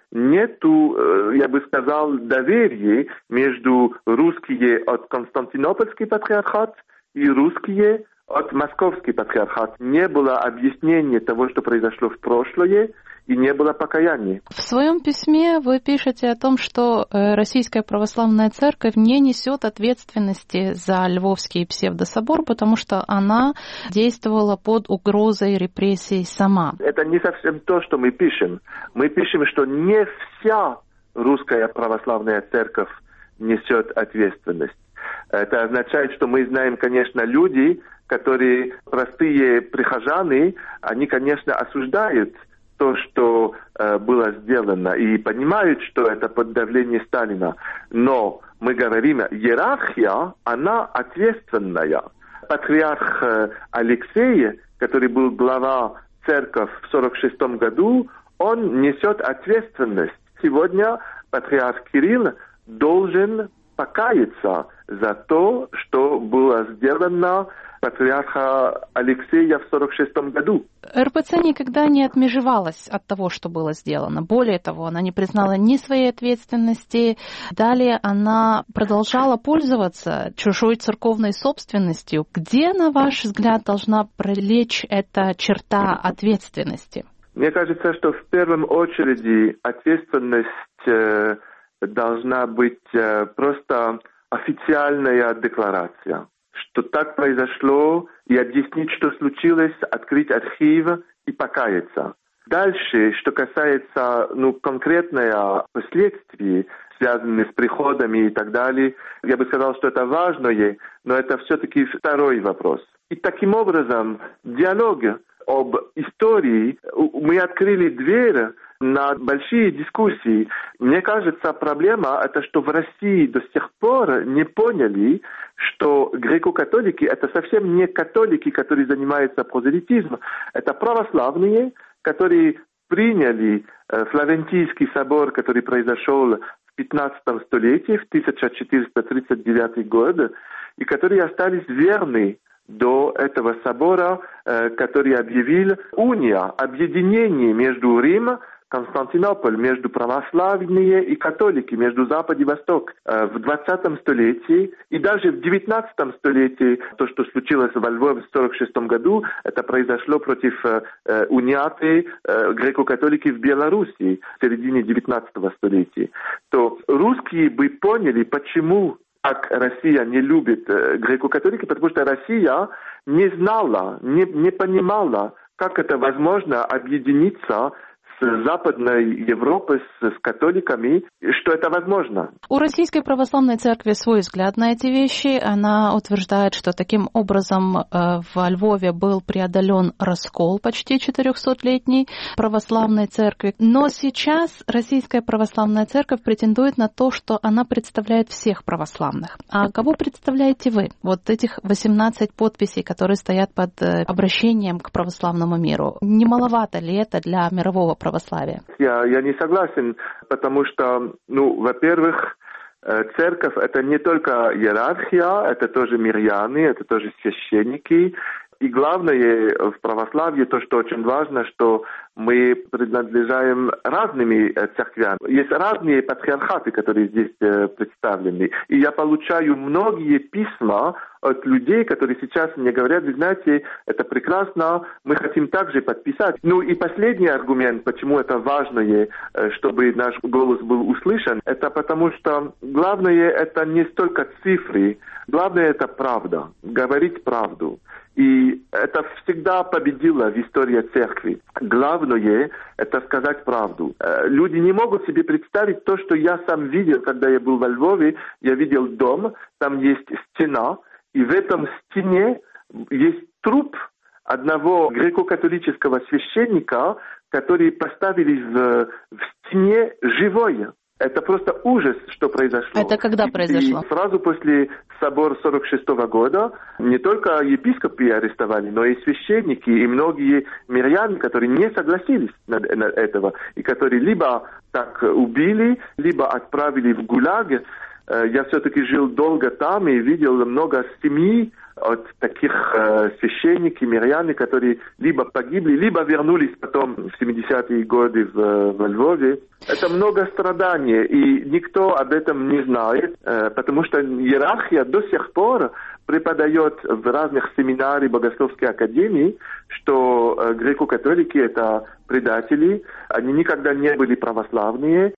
нету, я бы сказал, доверия между русские от Константинопольский патриархат и русские от Московский патриархат. Не было объяснения того, что произошло в прошлое, и не было покаяния.
В своем письме вы пишете о том, что Российская Православная Церковь не несет ответственности за Львовский псевдособор, потому что она действовала под угрозой репрессий сама.
Это не совсем то, что мы пишем. Мы пишем, что не вся Русская Православная Церковь несет ответственность. Это означает, что мы знаем, конечно, люди, которые простые прихожане, они, конечно, осуждают то, что э, было сделано, и понимают, что это под давлением Сталина. Но мы говорим, иерархия, она ответственная. Патриарх э, Алексей, который был глава церкви в сорок шестом году, он несет ответственность. Сегодня патриарх Кирилл должен покаяться за то, что было сделано патриарха Алексея в сорок шестом году.
РПЦ никогда не отмежевалась от того, что было сделано. Более того, она не признала ни своей ответственности. Далее она продолжала пользоваться чужой церковной собственностью. Где, на ваш взгляд, должна пролечь эта черта ответственности?
Мне кажется, что в первую очередь ответственность э, должна быть э, просто официальная декларация, что так произошло, и объяснить, что случилось, открыть архив и покаяться. Дальше, что касается ну, конкретных последствий, связанных с приходами и так далее, я бы сказал, что это важное, но это все-таки второй вопрос. И таким образом, диалог об истории, мы открыли дверь на большие дискуссии. Мне кажется, проблема это, что в России до сих пор не поняли, что греко-католики это совсем не католики, которые занимаются прозелитизмом, это православные, которые приняли э, Флорентийский собор, который произошел в пятнадцатом столетии, в тысяча четыреста тридцать девятый год, и которые остались верны до этого собора, э, который объявил уния, объединение между Римом, Константинополь, между православные и католики, между Запад и Восток. В двадцатом столетии и даже в девятнадцатом столетии, то, что случилось во Львове в сорок шестом году, это произошло против э, униаты э, греко-католики в Белоруссии в середине девятнадцатого столетия. То русские бы поняли, почему так Россия не любит э, греко-католики, потому что Россия не знала, не, не понимала, как это возможно объединиться с Западной Европой, с, с католиками, что это возможно.
У Российской Православной Церкви свой взгляд на эти вещи. Она утверждает, что таким образом э, во Львове был преодолен раскол почти четырехсотлетней православной церкви. Но сейчас Российская Православная Церковь претендует на то, что она представляет всех православных. А кого представляете вы? Вот этих восемнадцать подписей, которые стоят под э, обращением к православному миру. Не маловато ли это для мирового православия? Православия.
Я, я не согласен, потому что, ну, во-первых, церковь это не только иерархия, это тоже миряне, это тоже священники. И главное в православии то, что очень важно, что мы принадлежаем разными церквям. Есть разные патриархаты, которые здесь представлены. И я получаю многие письма от людей, которые сейчас мне говорят, вы знаете, это прекрасно, мы хотим также подписать. Ну и последний аргумент, почему это важно, чтобы наш голос был услышан, это потому что главное это не столько цифры, главное это правда, говорить правду. И это всегда победило в истории церкви. Главное – это сказать правду. Люди не могут себе представить то, что я сам видел, когда я был во Львове. Я видел дом, там есть стена, и в этом стене есть труп одного греко-католического священника, который поставили в, в стене живой. Это просто ужас, что произошло.
Это когда произошло?
И сразу после собора сорок шестого года не только епископы арестовали, но и священники, и многие миряне, которые не согласились на, на этого, и которые либо так убили, либо отправили в ГУЛАГ. Я все-таки жил долго там и видел много семей от таких э, священников, мирян, которые либо погибли, либо вернулись потом в семидесятые годы в, в Львове. Это много страданий, и никто об этом не знает, э, потому что иерархия до сих пор преподает в разных семинариях богословской академии, что э, греко-католики это предатели, они никогда не были православные.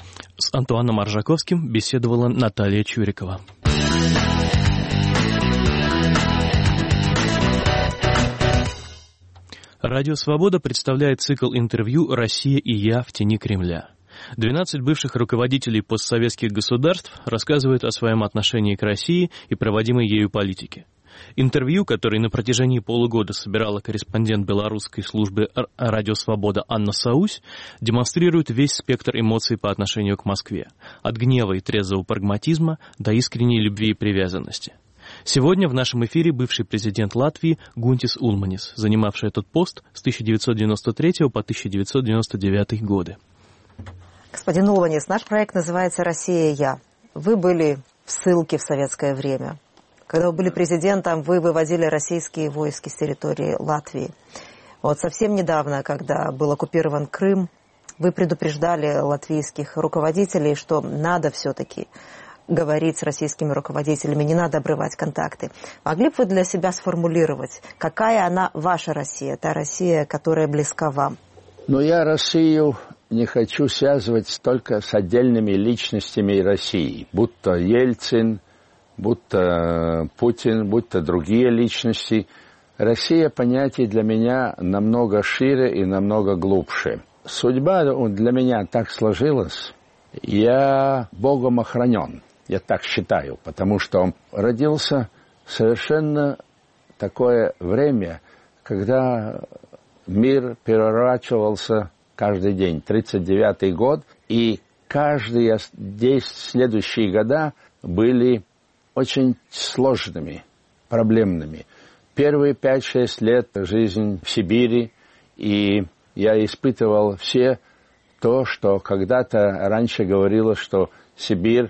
С Антуаном Аржаковским беседовала Наталья Чурикова. Радио «Свобода» представляет цикл интервью «Россия и я в тени Кремля». двенадцать бывших руководителей постсоветских государств рассказывают о своем отношении к России и проводимой ею политике. Интервью, которое на протяжении полугода собирала корреспондент белорусской службы «Радио Свобода» Анна Саусь, демонстрирует весь спектр эмоций по отношению к Москве, от гнева и трезвого прагматизма до искренней любви и привязанности. Сегодня в нашем эфире бывший президент Латвии Гунтис Улманис, занимавший этот пост с тысяча девятьсот девяносто третьего по тысяча девятьсот девяносто девятый годы.
Господин Улманис, наш проект называется «Россия и я». Вы были в ссылке в советское время. Когда вы были президентом, вы выводили российские войски с территории Латвии. Вот совсем недавно, когда был оккупирован Крым, вы предупреждали латвийских руководителей, что надо все-таки говорить с российскими руководителями, не надо обрывать контакты. Могли бы вы для себя сформулировать, какая она ваша Россия, та Россия, которая близка вам?
Но я Россию не хочу связывать только с отдельными личностями России, будто Ельцин, будь то Путин, будь то другие личности. Россия понятие для меня намного шире и намного глубже. Судьба для меня так сложилась. Я Богом охранен, я так считаю, потому что родился совершенно такое время, когда мир переворачивался каждый день. тридцать девятый год, и каждые десять следующие года были очень сложными, проблемными. Первые пять-шесть лет жизнь в Сибири, и я испытывал все то, что когда-то раньше говорилось, что Сибирь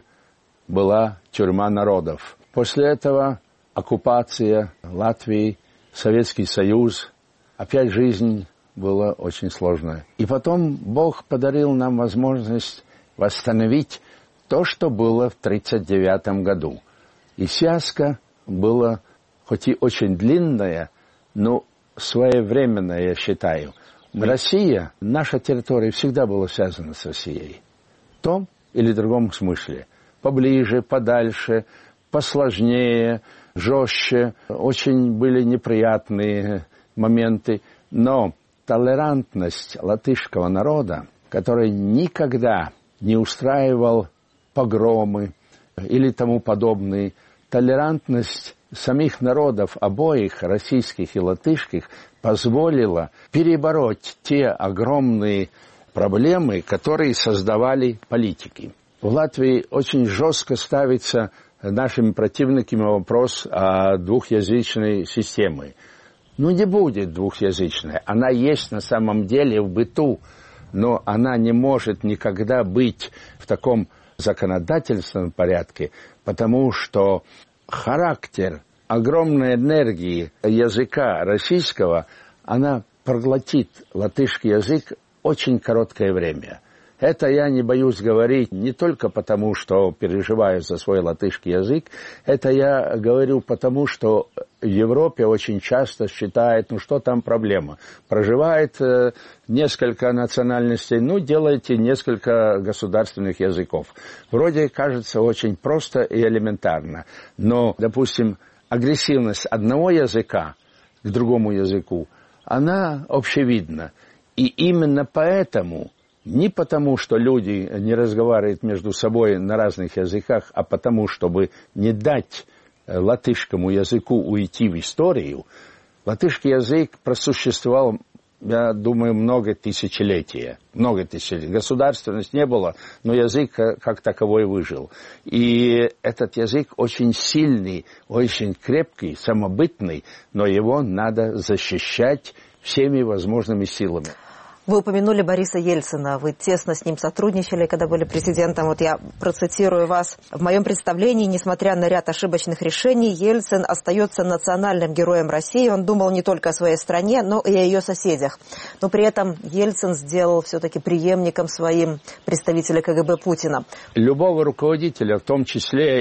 была тюрьма народов. После этого оккупация Латвии, Советский Союз, опять жизнь была очень сложная. И потом Бог подарил нам возможность восстановить то, что было в тридцать девятом году. И связка была хоть и очень длинная, но своевременная, я считаю. Россия, наша территория всегда была связана с Россией. В том или другом смысле. Поближе, подальше, посложнее, жестче. Очень были неприятные моменты. Но толерантность латышского народа, который никогда не устраивал погромы или тому подобные, толерантность самих народов обоих, российских и латышских, позволила перебороть те огромные проблемы, которые создавали политики. В Латвии очень жестко ставится нашими противниками вопрос о двухязычной системе. Ну, не будет двухязычной. Она есть на самом деле в быту, но она не может никогда быть в таком законодательном порядке, потому что характер огромной энергии языка российского, она проглотит латышский язык очень короткое время. Это я не боюсь говорить не только потому, что переживаю за свой латышский язык, это я говорю потому, что в Европе очень часто считают, ну что там проблема. Проживает э, несколько национальностей, ну делайте несколько государственных языков. Вроде кажется очень просто и элементарно, но, допустим, агрессивность одного языка к другому языку, она общевидна. И именно поэтому, не потому, что люди не разговаривают между собой на разных языках, а потому, чтобы не дать латышскому языку уйти в историю, латышский язык просуществовал, я думаю, много тысячелетий. Много тысячелетий. Государственность не было, но язык как таковой выжил. И этот язык очень сильный, очень крепкий, самобытный, но его надо защищать всеми возможными силами.
Вы упомянули Бориса Ельцина, вы тесно с ним сотрудничали, когда были президентом. Вот я процитирую вас. В моем представлении, несмотря на ряд ошибочных решений, Ельцин остается национальным героем России. Он думал не только о своей стране, но и о ее соседях. Но при этом Ельцин сделал все-таки преемником своим представителя ка гэ бэ Путина.
Любого руководителя, в том числе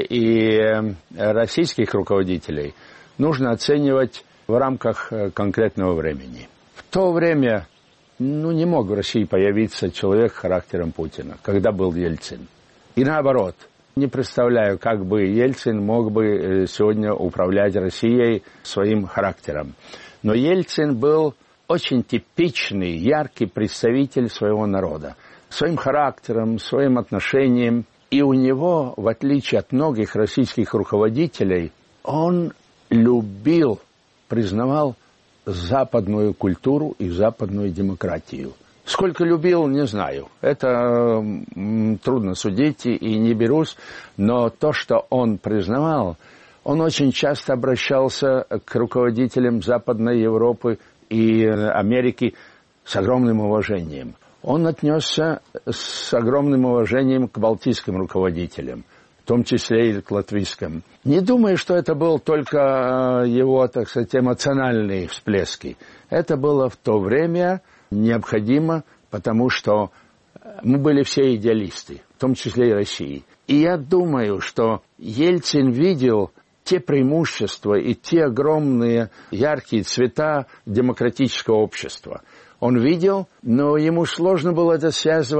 и российских руководителей, нужно оценивать в рамках конкретного времени. В то время... Ну, не мог в России появиться человек характером Путина, когда был Ельцин. И наоборот, не представляю, как бы Ельцин мог бы сегодня управлять Россией своим характером. Но Ельцин был очень типичный, яркий представитель своего народа. Своим характером, своим отношением. И у него, в отличие от многих российских руководителей, он любил, признавал западную культуру и западную демократию. Сколько любил, не знаю. Это м, трудно судить и не берусь. Но то, что он признавал, он очень часто обращался к руководителям Западной Европы и Америки с огромным уважением. Он отнесся с огромным уважением к балтийским руководителям, в том числе и к латвийским. Не думаю, что это был только его, так сказать, эмоциональные всплески. Это было в то время необходимо, потому что мы были все идеалисты, в том числе и России. И я думаю, что Ельцин видел те преимущества и те огромные яркие цвета демократического общества. Он видел, но ему сложно было это связывать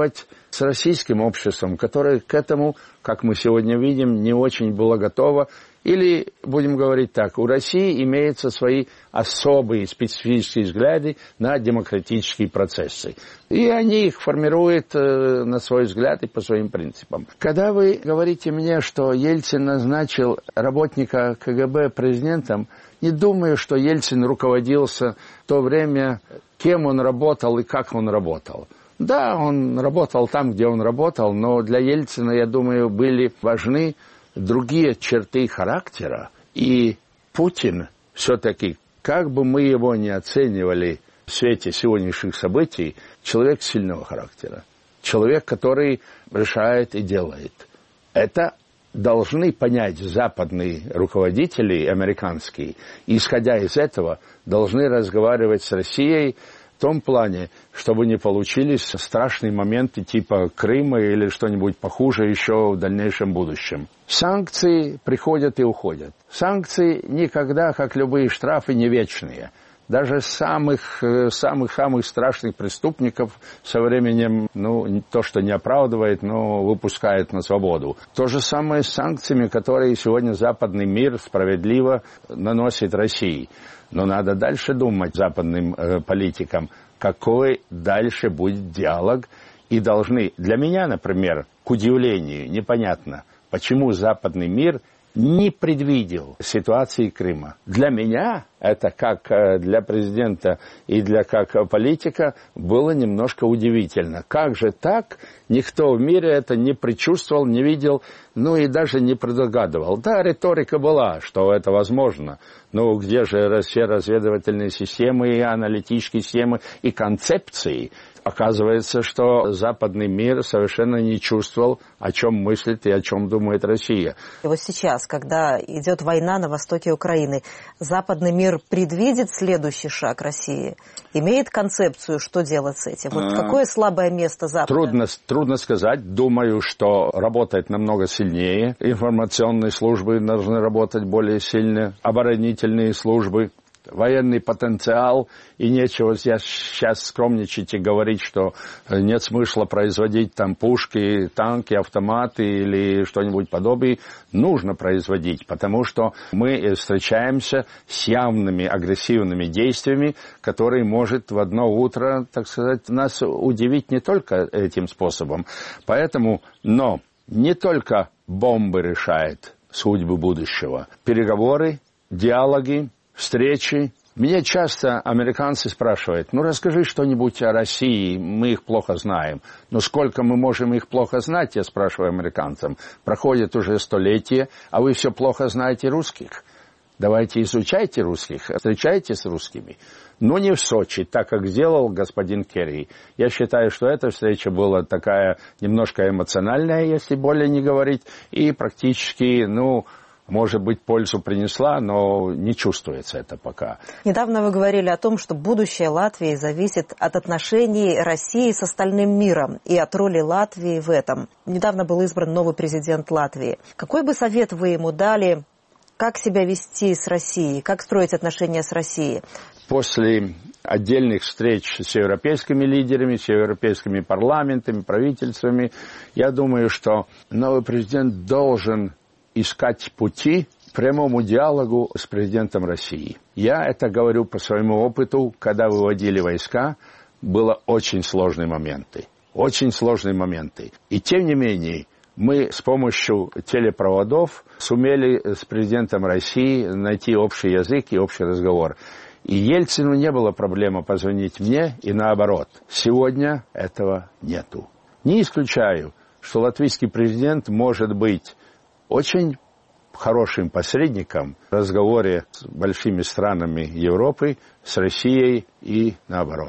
с российским обществом, которое к этому, как мы сегодня видим, не очень было готово. Или, будем говорить так, у России имеются свои особые специфические взгляды на демократические процессы. И они их формируют э, на свой взгляд и по своим принципам. Когда вы говорите мне, что Ельцин назначил работника КГБ президентом, не думаю, что Ельцин руководился в то время, кем он работал и как он работал. Да, он работал там, где он работал, но для Ельцина, я думаю, были важны другие черты характера. И Путин все-таки, как бы мы его ни оценивали в свете сегодняшних событий, человек сильного характера. Человек, который решает и делает. Это должны понять западные руководители, американские, и, исходя из этого, должны разговаривать с Россией в том плане, чтобы не получились страшные моменты типа Крыма или что-нибудь похуже еще в дальнейшем будущем. Санкции приходят и уходят. Санкции никогда, как любые штрафы, не вечные. Даже самых, самых, самых страшных преступников со временем, ну, то, что не оправдывает, но выпускает на свободу. То же самое с санкциями, которые сегодня западный мир справедливо наносит России. Но надо дальше думать западным э, политикам, какой дальше будет диалог. И должны, для меня, например, к удивлению, непонятно, почему западный мир не предвидел ситуации Крыма. Для меня это, как для президента и для как политика, было немножко удивительно. Как же так? Никто в мире это не предчувствовал, не видел, ну и даже не предугадывал. Да, риторика была, что это возможно. Но где же все разведывательные системы, и аналитические системы, и концепции? Оказывается, что западный мир совершенно не чувствовал, о чем мыслит и о чем думает Россия.
И вот сейчас, когда идет война на востоке Украины, западный мир предвидит следующий шаг России? Имеет концепцию, что делать с этим? Вот какое слабое место Запада?
Трудно, трудно сказать. Думаю, что работает намного сильнее. Информационные службы должны работать более сильно, оборонительные службы. Военный потенциал, и нечего сейчас скромничать и говорить, что нет смысла производить там пушки, танки, автоматы или что-нибудь подобное. Нужно производить, потому что мы встречаемся с явными агрессивными действиями, которые может в одно утро, так сказать, нас удивить не только этим способом. Поэтому, но не только бомбы решают судьбу будущего. Переговоры, диалоги, встречи. Меня часто американцы спрашивают, ну расскажи что-нибудь о России, мы их плохо знаем. Но сколько мы можем их плохо знать, я спрашиваю американцам. Проходит уже столетия, а вы все плохо знаете русских. Давайте изучайте русских, встречайтесь с русскими. Но не в Сочи, так как сделал господин Керри. Я считаю, что эта встреча была такая немножко эмоциональная, если более не говорить, и практически, ну... может быть, пользу принесла, но не чувствуется это пока.
Недавно вы говорили о том, что будущее Латвии зависит от отношений России с остальным миром и от роли Латвии в этом. Недавно был избран новый президент Латвии. Какой бы совет вы ему дали, как себя вести с Россией, как строить отношения с Россией?
После отдельных встреч с европейскими лидерами, с европейскими парламентами, правительствами, я думаю, что новый президент должен искать пути к прямому диалогу с президентом России. Я это говорю по своему опыту, когда выводили войска, было очень сложные моменты. Очень сложные моменты. И тем не менее, мы с помощью телепроводов сумели с президентом России найти общий язык и общий разговор. И Ельцину не было проблемы позвонить мне, и наоборот. Сегодня этого нету. Не исключаю, что латвийский президент может быть очень хорошим посредником в разговоре с большими странами Европы, с Россией и наоборот.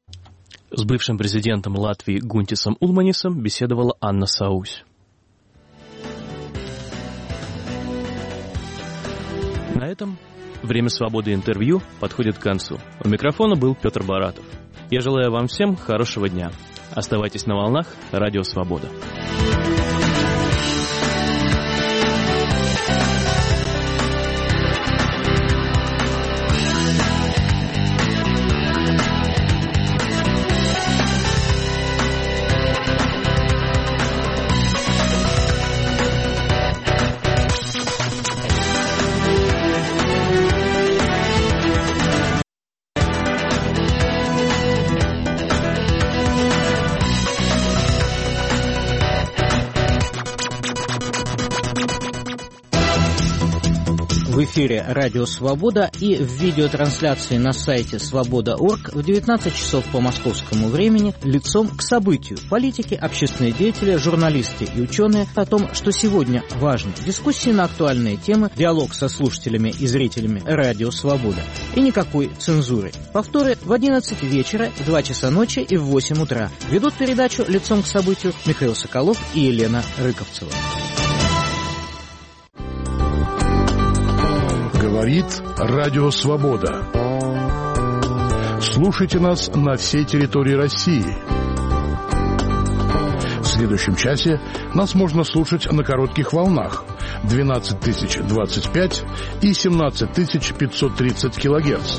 С бывшим президентом Латвии Гунтисом Улманисом беседовала Анна Саусь. На этом время свободы интервью подходит к концу. У микрофона был Петр Баратов. Я желаю вам всем хорошего дня. Оставайтесь на волнах Радио Свобода.
В эфире «Радио Свобода» и в видеотрансляции на сайте свобода точка орг в девятнадцать часов по московскому времени «Лицом к событию». Политики, общественные деятели, журналисты и ученые о том, что сегодня важно. Дискуссии на актуальные темы, диалог со слушателями и зрителями «Радио Свобода». И никакой цензуры. Повторы в одиннадцать вечера, в два часа ночи и в восемь утра. Ведут передачу «Лицом к событию» Михаил Соколов и Елена Рыковцева.
Говорит Радио Свобода. Слушайте нас на всей территории России. В следующем часе нас можно слушать на коротких волнах двенадцать тысяч двадцать пять и семнадцать тысяч пятьсот тридцать килогерц.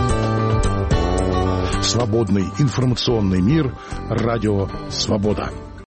Свободный информационный мир. Радио Свобода.